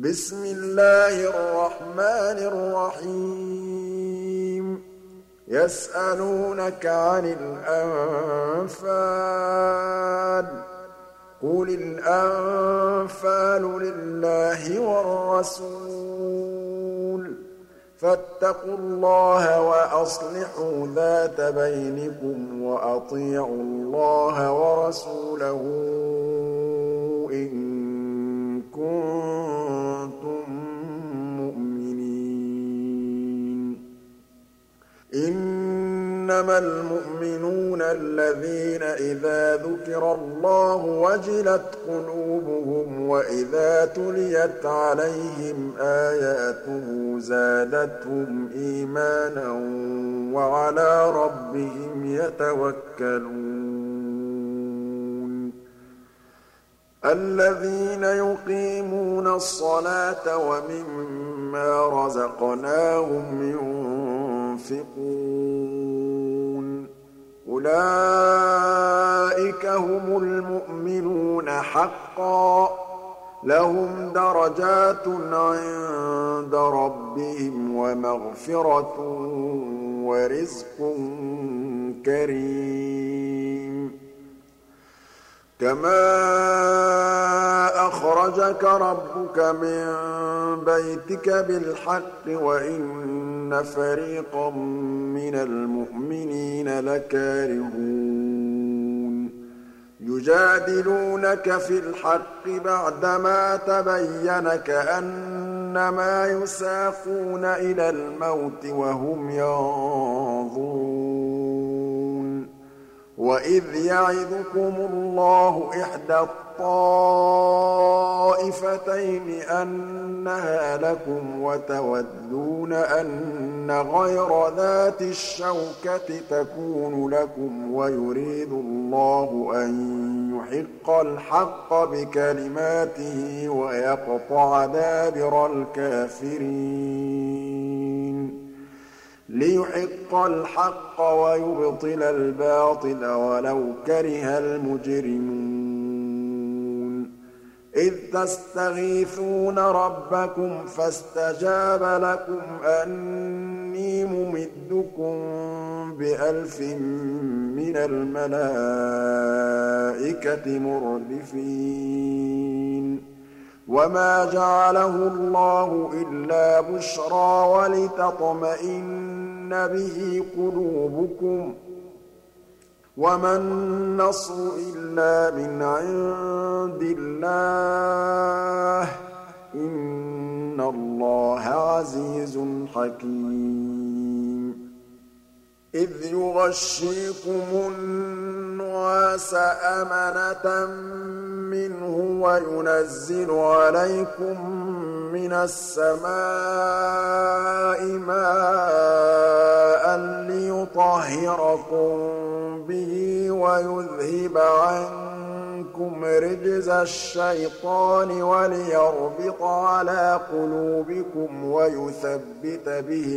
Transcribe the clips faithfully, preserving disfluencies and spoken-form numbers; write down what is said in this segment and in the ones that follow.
بسم الله الرحمن الرحيم يسألونك عن الأنفال قل الأنفال لله والرسول فاتقوا الله وأصلحوا ذات بينكم وأطيعوا الله ورسوله إن كنتم مؤمنين إنما المؤمنون الذين إذا ذكر الله وجلت قلوبهم وإذا تليت عليهم آياته زادتهم إيمانا وعلى ربهم يتوكلون الذين يقيمون الصلاة ومما رزقناهم ينفقون أولئك هم المؤمنون حقا لهم درجات عند ربهم ومغفرة ورزق كريم كما أخرجك ربك من بيتك بالحق وإن فريقا من المؤمنين لكارهون يجادلونك في الحق بعدما تبين كأنما يساقون إلى الموت وهم ينظرون وإذ يعظكم الله إحدى الطائفتين أنها لكم وتودون أن غير ذات الشوكة تكون لكم ويريد الله أن يحق الحق بكلماته ويقطع دابر الكافرين ليحق الحق ويبطل الباطل ولو كره المجرمون إذ تستغيثون ربكم فاستجاب لكم أني ممدكم بألف من الملائكة مردفين وما جعله الله إلا بشرى ولتطمئن به قلوبكم وما النصر إلا من عند الله إن الله عزيز حكيم إذ يغشيكم النعاس أمنة منه وينزل عليكم من السماء ماء ليطهركم به ويذهب عنكم رجز الشيطان وليربط على قلوبكم ويثبت به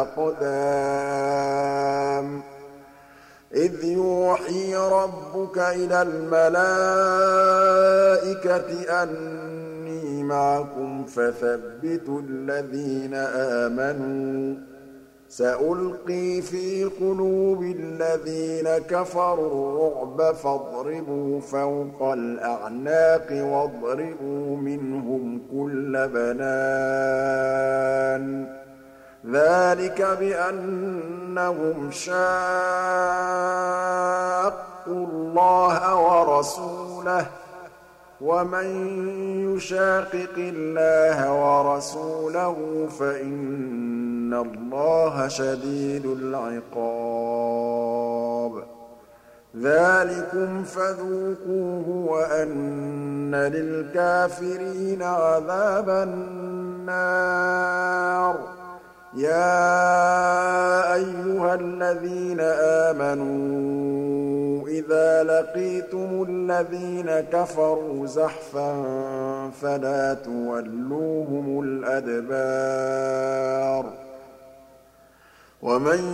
الأقدام إذ يوحي ربك إلى الملائكة أني معكم فثبتوا الذين آمنوا سألقي في قلوب الذين كفروا الرعب فاضربوا فوق الأعناق واضربوا منهم كل بنان ذلك بأنهم شاقوا الله ورسوله ومن يشاقق الله ورسوله فإن الله شديد العقاب ذلكم فذوقوه وأن للكافرين عذاب النار يا أيها الذين آمنوا إذا لقيتم الذين كفروا زحفا فلا تولوهم الأدبار ومن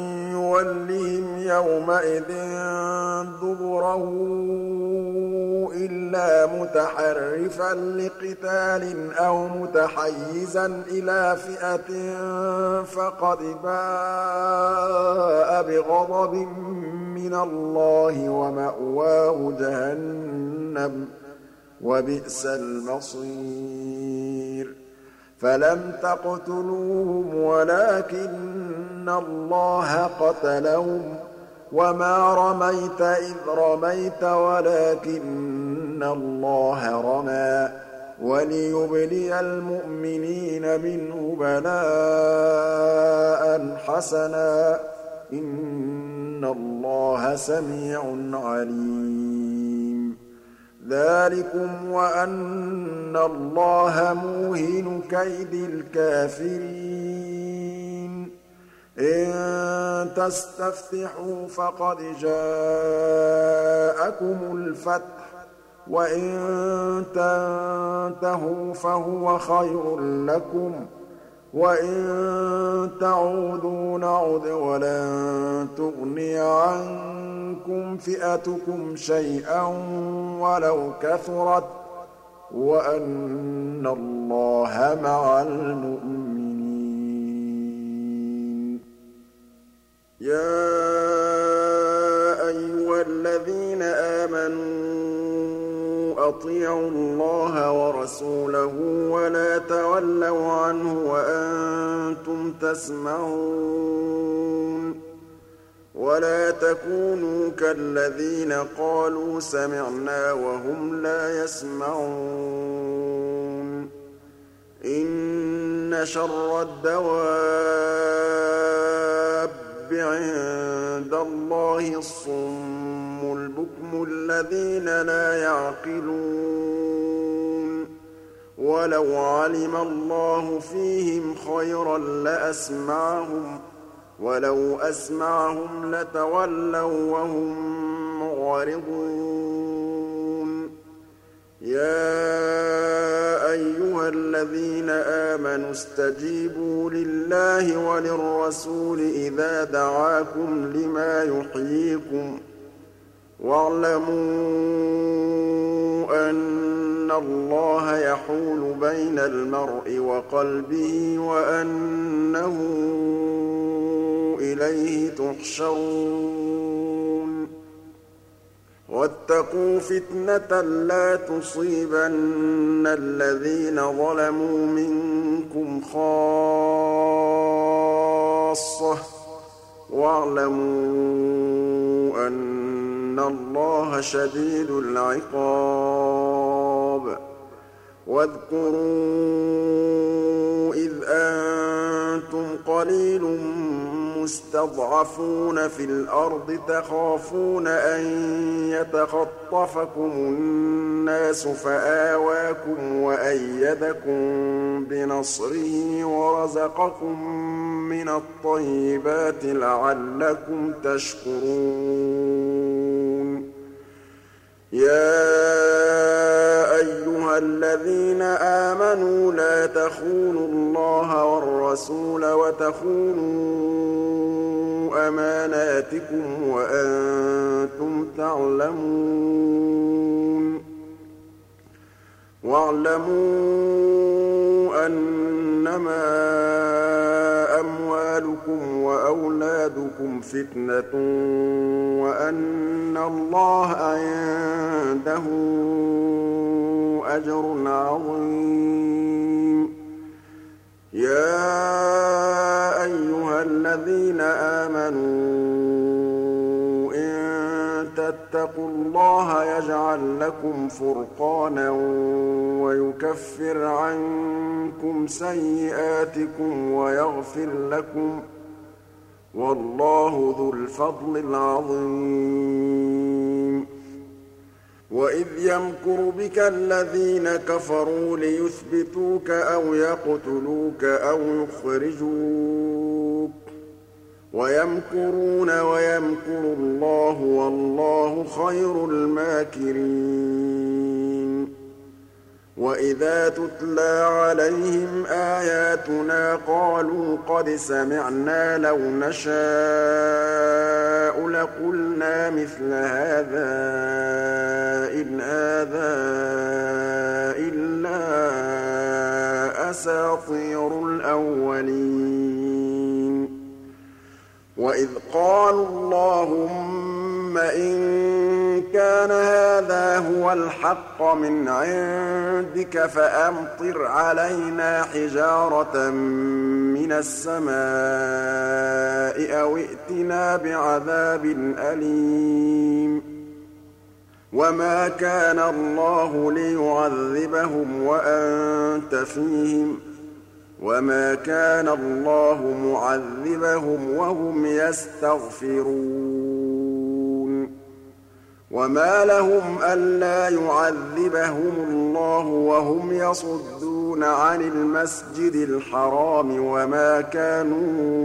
يولهم يومئذ دبره إلا متحرفا لقتال أو متحيزا إلى فئة فقد باء بغضب من الله ومأواه جهنم وبئس المصير فلم تقتلوهم ولكن الله قتلهم وما رميت إذ رميت ولكن الله رمى وليبلي المؤمنين منه بلاء حسنا إن الله سميع عليم ذلكم وأن الله موهن كيد الكافرين إن تستفتحوا فقد جاءكم الفتح وإن تنتهوا فهو خير لكم وإن تعودوا نعد ولن تغني عنكم فئتكم شيئا ولو كثرت وأن الله مع المؤمنين يا أيها الذين آمنوا أطيعوا الله ورسوله ولا تولوا عنه وأنتم تسمعون ولا تكونوا كالذين قالوا سمعنا وهم لا يسمعون إن شر الدواب عند الله الصم البكم الذين لا يعقلون ولو علم الله فيهم خيرا لأسمعهم ولو أسمعهم لتولوا وهم معرضون يا أيها الذين آمنوا استجيبوا لله وللرسول إذا دعاكم لما يحييكم واعلموا أن الله يحول بين المرء وقلبه وأنه إليه تحشرون واتقوا فتنة لا تصيبن الذين ظلموا منكم خاصة واعلموا أن الله شديد العقاب واذكروا إذ أنتم قليل مستضعفون في الأرض تخافون أن يتخطفكم الناس فآواكم وأيدكم بنصره ورزقكم من الطيبات لعلكم تشكرون يا أيها الذين آمنوا لا تخونوا الله والرسول وتخونوا أماناتكم وأنتم تعلمون واعلموا أنما أموالكم وأولادكم فتنة وأن الله عنده أجر عظيم يا أيها الذين آمنوا إن تتقوا الله يجعل لكم فرقانا ويكفر عنكم سيئاتكم ويغفر لكم والله ذو الفضل العظيم وإذ يمكر بك الذين كفروا ليثبتوك أو يقتلوك أو يخرجوك ويمكرون ويمكر الله والله خير الماكرين وَإِذَا تُتْلَىٰ عَلَيْهِمْ آيَاتُنَا قَالُوا قَدْ سَمِعْنَا لَوْ نَشَاءُ لَقُلْنَا مِثْلَ هَٰذَا إِنْ هَٰذَا إِلَّا أَسَاطِيرُ الْأَوَّلِينَ وَإِذْ قَالُوا اللَّهُمَّ إِن كَانَ هَٰذَا هُوَ الْحَقَّ مِنْ عِندِكَ فَأَمْطِرْ عَلَيْنَا حِجَارَةً مِّنَ السَّمَاءِ أَوِ ائْتِنَا بِعَذَابٍ أَلِيمٍ وَمَا كَانَ اللَّهُ لِيُعَذِّبَهُمْ وَأَنتَ فِيهِمْ وَمَا كَانَ اللَّهُ مُعَذِّبَهُمْ وَهُمْ يَسْتَغْفِرُونَ وَمَا لَهُمْ أَلَّا يُعَذِّبَهُمُ اللَّهُ وَهُمْ يَصُدُّونَ عَنِ الْمَسْجِدِ الْحَرَامِ وَمَا كَانُوا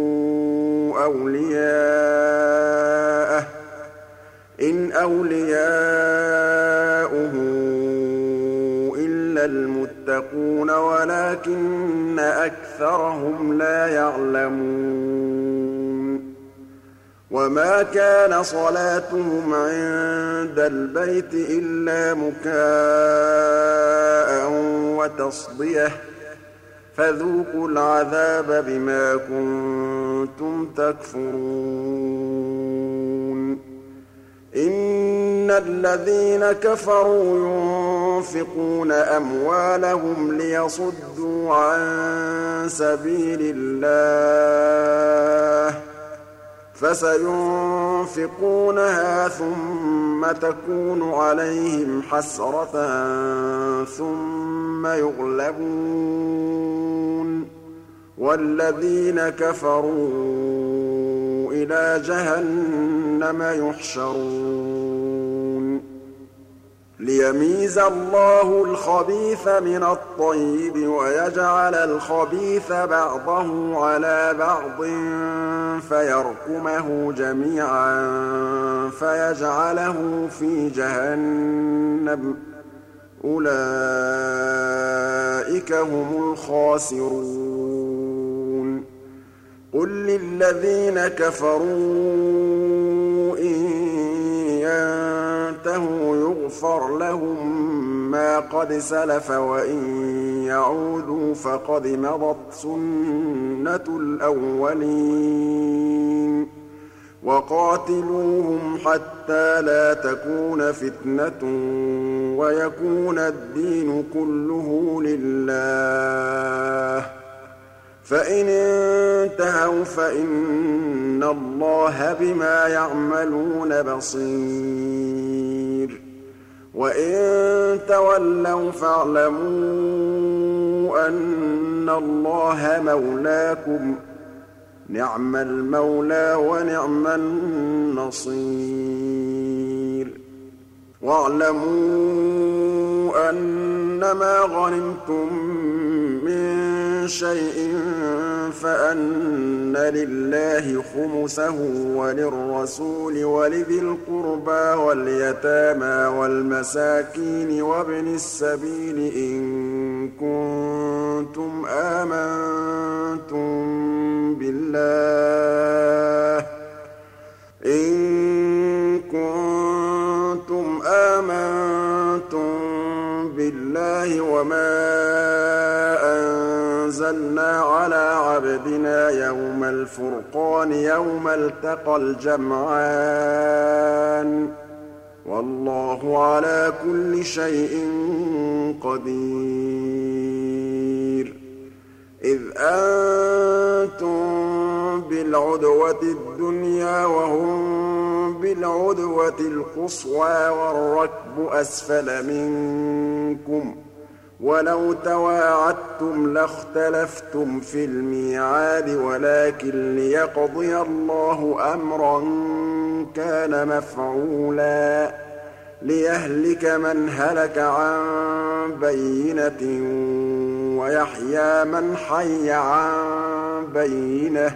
أَوْلِيَاءَهُ ۚ إِنْ أَوْلِيَاؤُهُ إِلَّا الْمُتَّقُونَ وَلَٰكِنَّ أَكْثَرَهُمْ لَا يَعْلَمُونَ وَمَا كَانَ صَلَاتُهُمْ عِندَ الْبَيْتِ إِلَّا مُكَاءً وَتَصْدِيَةً ۚ فَذُوقُوا الْعَذَابَ بِمَا كُنتُمْ تَكْفُرُونَ إِنَّ الَّذِينَ كَفَرُوا يُنفِقُونَ أَمْوَالَهُمْ لِيَصُدُّوا عَن سَبِيلِ اللَّهِ فَسَيُنفِقُونَهَا ثُمَّ تَكُونُ عَلَيْهِمْ حَسْرَةً ثُمَّ يُغْلَبُونَ وَالَّذِينَ كَفَرُوا إِلَىٰ جَهَنَّمَ يُحْشَرُونَ لِيَمِيزَ اللَّهُ الْخَبِيثَ مِنَ الطَّيِّبِ وَيَجْعَلَ الْخَبِيثَ بَعْضَهُ عَلَىٰ بَعْضٍ فَيَرْكُمَهُ جَمِيعًا فَيَجْعَلَهُ فِي جَهَنَّمَ ۚ أُولَٰئِكَ هُمُ الْخَاسِرُونَ قُل لِّلَّذِينَ كَفَرُوا إِن يَنتَهُوا يُغْفَرْ لَهُم مَّا قَدْ سَلَفَ وَإِن يَعُودُوا فَقَدْ مَضَتْ سُنَّتُ الْأَوَّلِينَ وَقَاتِلُوهُمْ حَتَّىٰ لَا تَكُونَ فِتْنَةٌ وَيَكُونَ الدِّينُ كُلُّهُ لِلَّهِ ۖ فَإِنِ انتَهَوْا فَإِنَّ اللَّهَ بِمَا يَعْمَلُونَ بَصِيرٌ وَإِن تَوَلَّوْا فَاعْلَمُوا أَنَّ اللَّهَ مَوْلَاكُمْ ۚ نِعْمَ الْمَوْلَىٰ وَنِعْمَ النَّصِيرُ وَاعْلَمُوا أَنَّمَا غَنِمْتُم مِّن شَيْءٍ فَأَنَّ لِلَّهِ خُمُسَهُ وَلِلرَّسُولِ وَلِذِي الْقُرْبَىٰ وَالْيَتَامَىٰ وَالْمَسَاكِينِ وَابْنِ السَّبِيلِ إِن كُنتُمْ آمَنتُم بِاللَّهِ إِن كُنتُمْ آمَنتُم بِاللَّهِ وَمَا أَنزَلْنَا عَلَىٰ عَبْدِنَا يَوْمَ الْفُرْقَانِ يَوْمَ الْتَقَى الْجَمْعَانِ ۗ وَاللَّهُ عَلَىٰ كُلِّ شَيْءٍ قَدِيرٌ إِذْ أَنتُم بِالْعُدْوَةِ الدُّنْيَا وَهُم بِالْعُدْوَةِ الْقُصْوَىٰ وَالرَّكْبُ أَسْفَلَ مِنكُمْ ۚ وَلَوْ تَوَاعَدتُّمْ لَاخْتَلَفْتُمْ فِي الْمِيعَادِ وَلَٰكِن لِّيَقْضِيَ اللَّهُ أَمْرًا كَانَ مَفْعُولًا لِّيَهْلِكَ مَنْ هَلَكَ عَن بَيِّنَةٍ وَيَحْيَىٰ مَنْ حَيَّ عَن بَيِّنَةٍ ۗ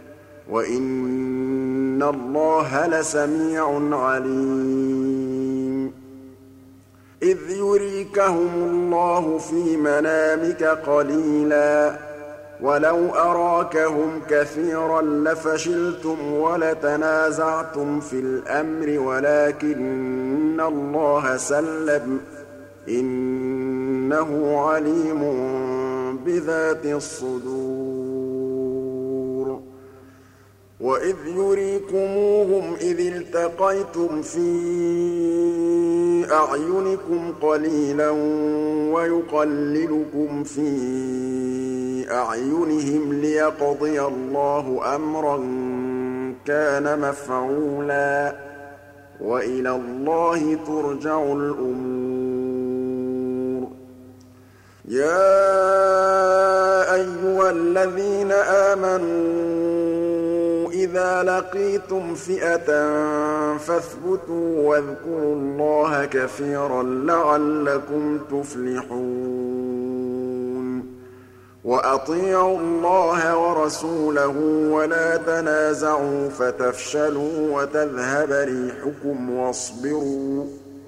وَإِنَّ اللَّهَ لَسَمِيعٌ عَلِيمٌ إِذْ يُرِيكَهُمُ اللَّهُ فِي مَنَامِكَ قَلِيلًا وَلَوْ أَرَاكَهُمْ كَثِيرًا لَّفَشِلْتُمْ وَلَتَنَازَعْتُمْ فِي الْأَمْرِ وَلَٰكِنَّ اللَّهَ سَلَّمَ ۗ إِنَّهُ عَلِيمٌ بِذَاتِ الصُّدُورِ وَإِذْ يُرِيكُمُوهُمْ إِذِ الْتَقَيْتُمْ فِي أَعْيُنِكُمْ قَلِيلًا وَيُقَلِّلُكُمْ فِي أَعْيُنِهِمْ لِيَقْضِيَ اللَّهُ أَمْرًا كَانَ مَفْعُولًا ۗ وَإِلَى اللَّهِ تُرْجَعُ الْأُمُورُ يَا أَيُّهَا الَّذِينَ آمَنُوا إِذَا لَقِيتُمْ فِئَةً فَاثْبُتُوا وَاذْكُرُوا اللَّهَ كَثِيرًا لَّعَلَّكُمْ تُفْلِحُونَ وَأَطِيعُوا اللَّهَ وَرَسُولَهُ وَلَا تَنَازَعُوا فَتَفْشَلُوا وَتَذْهَبَ رِيحُكُمْ وَاصْبِرُوا ۚ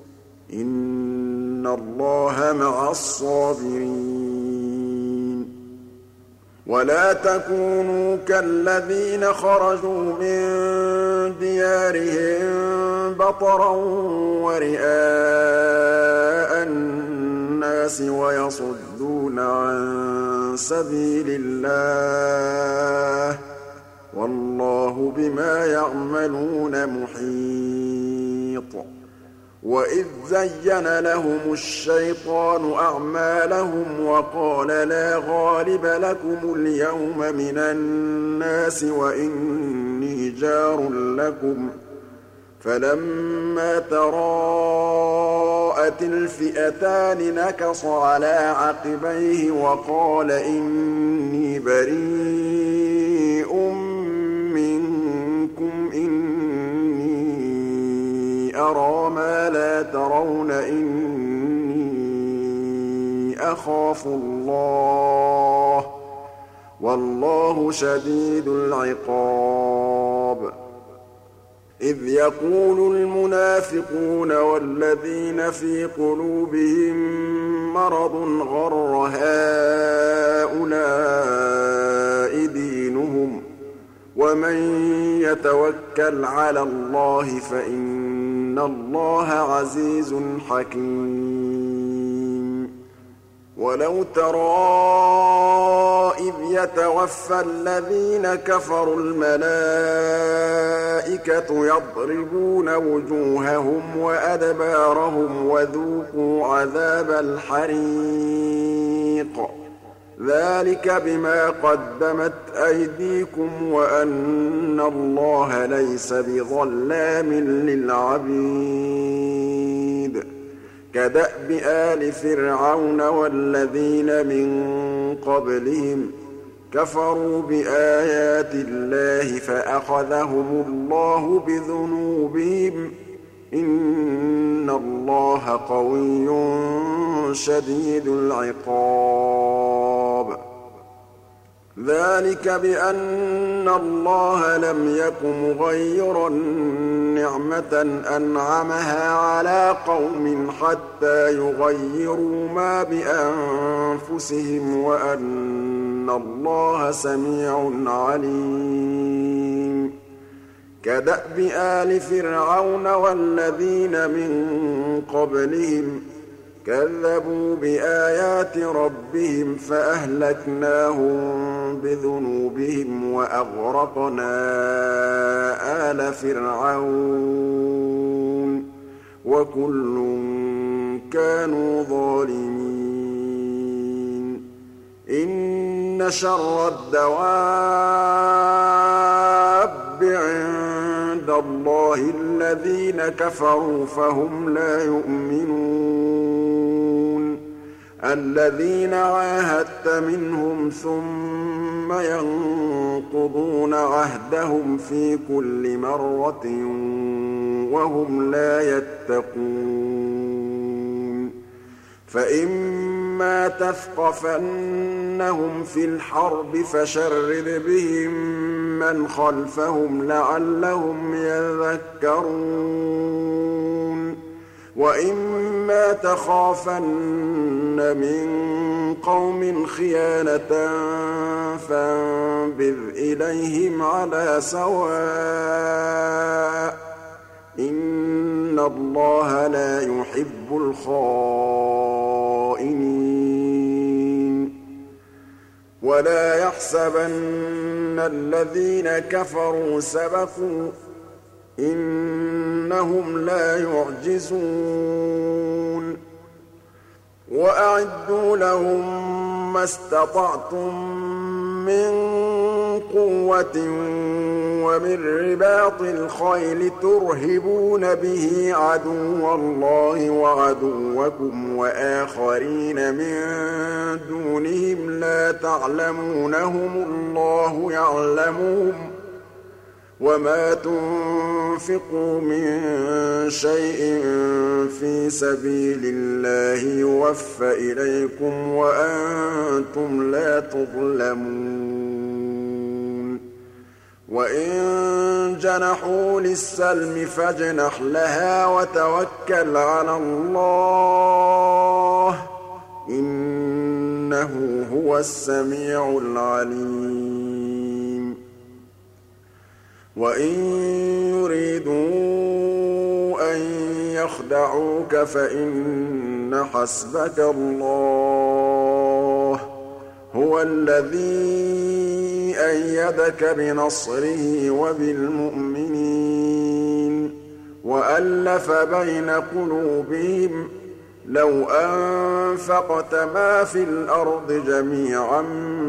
إِنَّ اللَّهَ مَعَ الصَّابِرِينَ وَلَا تَكُونُوا كَالَّذِينَ خَرَجُوا مِن دِيَارِهِم بَطَرًا وَرِئَاءَ النَّاسِ وَيَصُدُّونَ عَن سَبِيلِ اللَّهِ ۗ وَاللَّهُ بِمَا يَعْمَلُونَ مُحِيطٌ وَإِذْ زَيَّنَ لَهُمُ الشَّيْطَانُ أَعْمَالَهُمْ وَقَالَ لَا غَالِبَ لَكُمُ الْيَوْمَ مِنَ النَّاسِ وَإِنِّي جَارٌ لَّكُمْ ۖ فَلَمَّا تَرَاءَتِ الْفِئَتَانِ نَكَصَ عَلَىٰ عَقِبَيْهِ وَقَالَ إِنِّي بَرِيءٌ مِّنكُمْ إِنِّي أَرَىٰ مَا لَا تَرَوْنَ إِنِّي أَخَافُ اللَّهَ ۚ وَاللَّهُ شَدِيدُ الْعِقَابِ إِذْ يَقُولُ الْمُنَافِقُونَ وَالَّذِينَ فِي قُلُوبِهِم مَّرَضٌ غَرَّ هَٰؤُلَاءِ دِينُهُمْ ۗ وَمَن يَتَوَكَّلْ عَلَى اللَّهِ فَإِنَّ اللَّهَ عَزِيزٌ حَكِيمٌ وَلَوْ تَرَىٰ إِذْ يَتَوَفَّى الَّذِينَ كَفَرُوا الْمَلَائِكَةُ يَضْرِبُونَ وُجُوهَهُمْ وَأَدْبَارَهُمْ وَذُوقُوا عَذَابَ الْحَرِيقِ ذَٰلِكَ بِمَا قَدَّمَتْ أَيْدِيكُمْ وَأَنَّ اللَّهَ لَيْسَ بِظَلَّامٍ لِّلْعَبِيدِ كَدَأْبِ آلِ فِرْعَوْنَ وَالَّذِينَ مِن قَبْلِهِمْ كَفَرُوا بِآيَاتِ اللَّهِ فَأَخَذَهُمُ اللَّهُ بِذُنُوبِهِمْ ۗ إِنَّ اللَّهَ قَوِيٌّ شَدِيدُ الْعِقَابِ ذَٰلِكَ بِأَنَّ اللَّهَ لَمْ يَكُ مُغَيِّرًا نِّعْمَةً أَنْعَمَهَا عَلَىٰ قَوْمٍ حَتَّىٰ يُغَيِّرُوا مَا بِأَنفُسِهِمْ ۙ وَأَنَّ اللَّهَ سَمِيعٌ عَلِيمٌ كَدَأْبِ آلِ فِرْعَوْنَ وَالَّذِينَ مِن قَبْلِهِمْ كَذَّبُوا بِآيَاتِ رَبِّهِمْ فَأَهْلَكْنَاهُم بِذُنُوبِهِمْ وَأَغْرَقْنَا آلَ فِرْعَوْنَ ۚ وَكُلٌّ كَانُوا ظَالِمِينَ إِنَّ شَرَّ الدَّوَابِّ عِندَ اللَّهِ الَّذِينَ كَفَرُوا فَهُمْ لَا يُؤْمِنُونَ الَّذِينَ عَاهَدتَّ مِنْهُمْ ثُمَّ يَنقُضُونَ عَهْدَهُمْ فِي كُلِّ مَرَّةٍ وَهُمْ لَا يَتَّقُونَ فَإِمَّا تَثْقَفَنَّهُمْ فِي الْحَرْبِ فَشَرِّدْ بِهِم مَّنْ خَلْفَهُمْ لَعَلَّهُمْ يَذَّكَّرُونَ وَإِمَّا تَخَافَنَّ مِن قَوْمٍ خِيَانَةً فَانبِذْ إِلَيْهِمْ عَلَىٰ سَوَاءٍ ۚ إِنَّ اللَّهَ لَا يُحِبُّ الْخَائِنِينَ وَلَا يَحْسَبَنَّ الَّذِينَ كَفَرُوا سَبَقُوا ۚ إِنَّهُمْ لَا يُعْجِزُونَ وَأَعِدُّوا لَهُم مَّا اسْتَطَعْتُم مِّن قُوَّةٍ وَمِن رِّبَاطِ الْخَيْلِ تُرْهِبُونَ بِهِ عَدُوَّ اللَّهِ وَعَدُوَّكُمْ وَآخَرِينَ مِن دُونِهِمْ لَا تَعْلَمُونَهُمُ اللَّهُ يَعْلَمُهُمْ ۚ وَمَا تُنفِقُوا مِن شَيْءٍ فِي سَبِيلِ اللَّهِ يُوَفَّ إِلَيْكُمْ وَأَنتُمْ لَا تُظْلَمُونَ وَإِن جَنَحُوا لِلسَّلْمِ فَاجْنَحْ لَهَا وَتَوَكَّلْ عَلَى اللَّهِ ۚ إِنَّهُ هُوَ السَّمِيعُ الْعَلِيمُ وَإِن يُرِيدُوا أَن يَخْدَعُوكَ فَإِنَّ حَسْبَكَ اللَّهُ ۚ هُوَ الَّذِي أَيَّدَكَ بِنَصْرِهِ وَبِالْمُؤْمِنِينَ وَأَلَّفَ بَيْنَ قُلُوبِهِمْ ۚ لَوْ أَنفَقْتَ مَا فِي الْأَرْضِ جَمِيعًا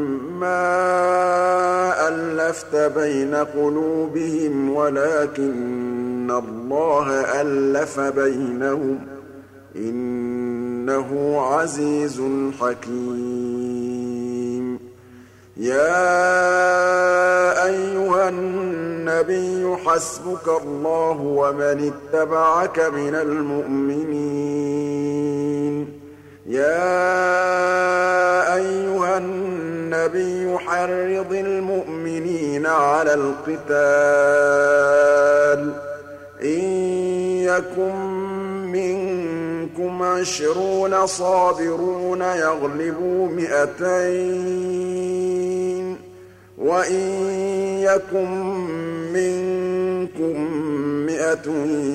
مَّا أَلَّفْتَ بَيْنَ قُلُوبِهِمْ وَلَٰكِنَّ اللَّهَ أَلَّفَ بَيْنَهُمْ ۚ إِنَّهُ عَزِيزٌ حَكِيمٌ يَا أَيُّهَا النَّبِيُّ حَسْبُكَ اللَّهُ وَمَنِ اتَّبَعَكَ مِنَ الْمُؤْمِنِينَ يَا أَيُّهَا النَّبِيُّ حَرِّضِ الْمُؤْمِنِينَ عَلَى الْقِتَالِ ۚ إِن يَكُن مِّنكُمْ عِشْرُونَ صَابِرُونَ يَغْلِبُوا مِائَتَيْنِ ۚ وَإِن يَكُن مِّنكُم مِّائَةٌ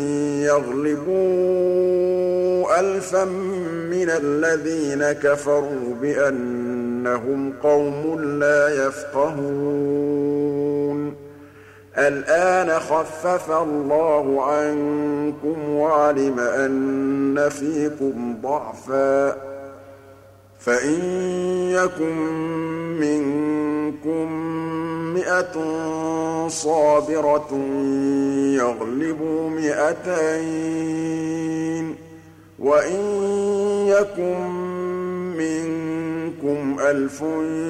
يَغْلِبُوا أَلْفًا مِّنَ الَّذِينَ كَفَرُوا بِأَنَّهُمْ قَوْمٌ لَّا يَفْقَهُونَ الْآنَ خَفَّفَ اللَّهُ عَنكُمْ وَعَلِمَ أَنَّ فِيكُمْ ضَعْفًا ۚ فَإِن يَكُن مِّنكُم مِّائَةٌ صَابِرَةٌ يَغْلِبُوا مِائَتَيْنِ ۚ وَإِن يَكُن مِّنكُمْ أَلْفٌ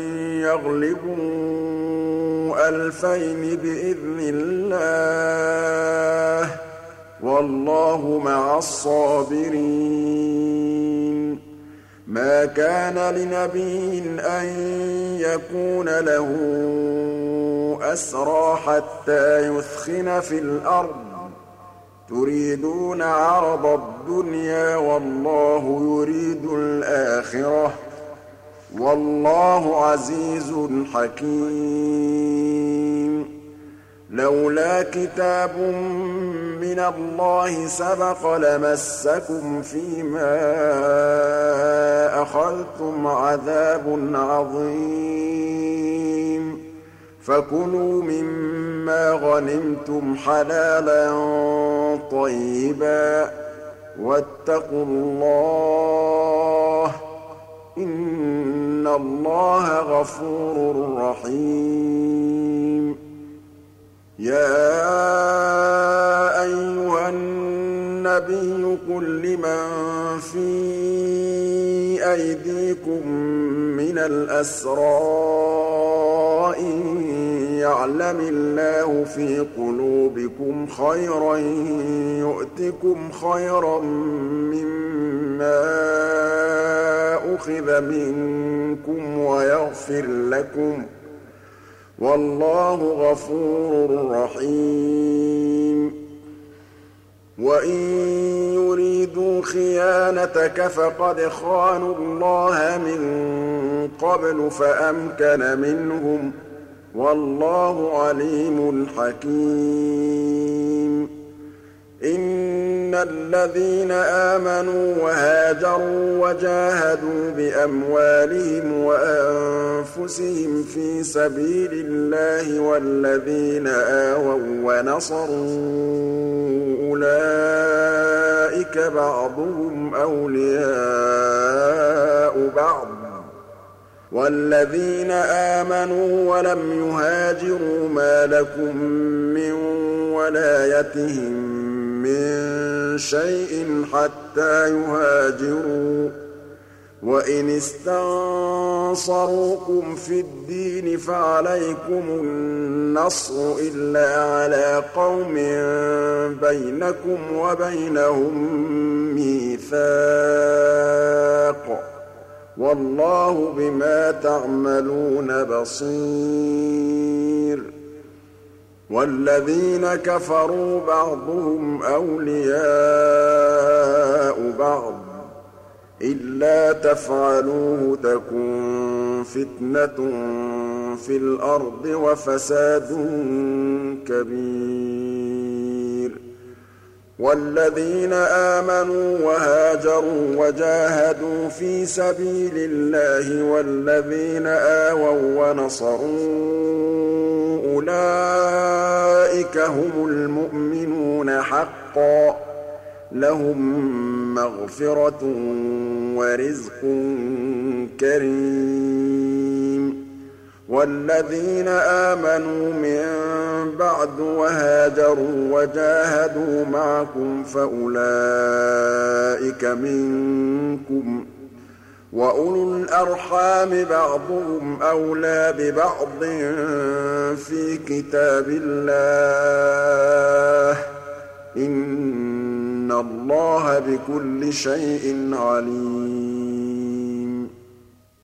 يَغْلِبُوا أَلْفَيْنِ بِإِذْنِ اللَّهِ ۗ وَاللَّهُ مَعَ الصَّابِرِينَ مَا كَانَ لِنَبِيٍّ أَن يَكُونَ لَهُ أَسْرَىٰ حَتَّىٰ يُثْخِنَ فِي الْأَرْضِ ۚ تُرِيدُونَ عَرَضَ الدُّنْيَا وَاللَّهُ يُرِيدُ الْآخِرَةَ ۗ وَاللَّهُ عَزِيزٌ حَكِيمٌ لَّوْلَا كِتَابٌ مِّنَ اللَّهِ سَبَقَ لَمَسَّكُمْ فِيمَا أَخَذْتُمْ عَذَابٌ عَظِيمٌ فَكُلُوا مِمَّا غَنِمْتُمْ حَلَالًا طَيِّبًا وَاتَّقُوا اللَّهَ ۚ إِنَّ اللَّهَ غَفُورٌ رَّحِيمٌ يَا أَيُّهَا النَّبِيُّ قُل لِّمَن فِي أَيْدِيكُم مِّنَ الْأَسْرَىٰ إِن يَعْلَمِ اللَّهُ فِي قُلُوبِكُمْ خَيْرًا يُؤْتِكُمْ خَيْرًا مِّمَّا أُخِذَ مِنكُمْ وَيَغْفِرْ لَكُمْ ۗ وَاللَّهُ غَفُورٌ رَّحِيمٌ وَإِن يُرِيدُوا خِيَانَتَكَ فَقَدْ خَانُوا اللَّهَ مِن قَبْلُ فَأَمْكَنَ مِنْهُمْ ۗ وَاللَّهُ عَلِيمٌ حَكِيمٌ إِنَّ الَّذِينَ آمَنُوا وَهَاجَرُوا وَجَاهَدُوا بِأَمْوَالِهِمْ وَأَنفُسِهِمْ فِي سَبِيلِ اللَّهِ وَالَّذِينَ آوَوا وَّنَصَرُوا أُولَٰئِكَ بَعْضُهُمْ أَوْلِيَاءُ بَعْضٍ ۚ وَالَّذِينَ آمَنُوا وَلَمْ يُهَاجِرُوا مَا لَكُم مِّن وَلَايَتِهِم مِّن شَيْءٍ حَتَّىٰ يُهَاجِرُوا ۚ وَإِنِ اسْتَنصَرُوكُمْ فِي الدِّينِ فَعَلَيْكُمُ النَّصْرُ إِلَّا عَلَىٰ قَوْمٍ بَيْنَكُمْ وَبَيْنَهُم مِّيثَاقٌ ۗ وَاللَّهُ بِمَا تَعْمَلُونَ بَصِيرٌ وَالَّذِينَ كَفَرُوا بَعْضُهُمْ أَوْلِيَاءُ بَعْضٍ ۚ إِلَّا تَفْعَلُوهُ تَكُن فِتْنَةٌ فِي الْأَرْضِ وَفَسَادٌ كَبِيرٌ وَالَّذِينَ آمَنُوا وَهَاجَرُوا وَجَاهَدُوا فِي سَبِيلِ اللَّهِ وَالَّذِينَ آوَوا وَّنَصَرُوا أُولَٰئِكَ هُمُ الْمُؤْمِنُونَ حَقًّا ۚ لَّهُم مَّغْفِرَةٌ وَرِزْقٌ كَرِيمٌ وَالَّذِينَ آمَنُوا مِن بَعْدُ وَهَاجَرُوا وَجَاهَدُوا مَعَكُمْ فَأُولَٰئِكَ مِنكُمْ ۚ وَأُولُو الْأَرْحَامِ بَعْضُهُمْ أَوْلَىٰ بِبَعْضٍ فِي كِتَابِ اللَّهِ ۗ إِنَّ اللَّهَ بِكُلِّ شَيْءٍ عَلِيمٌ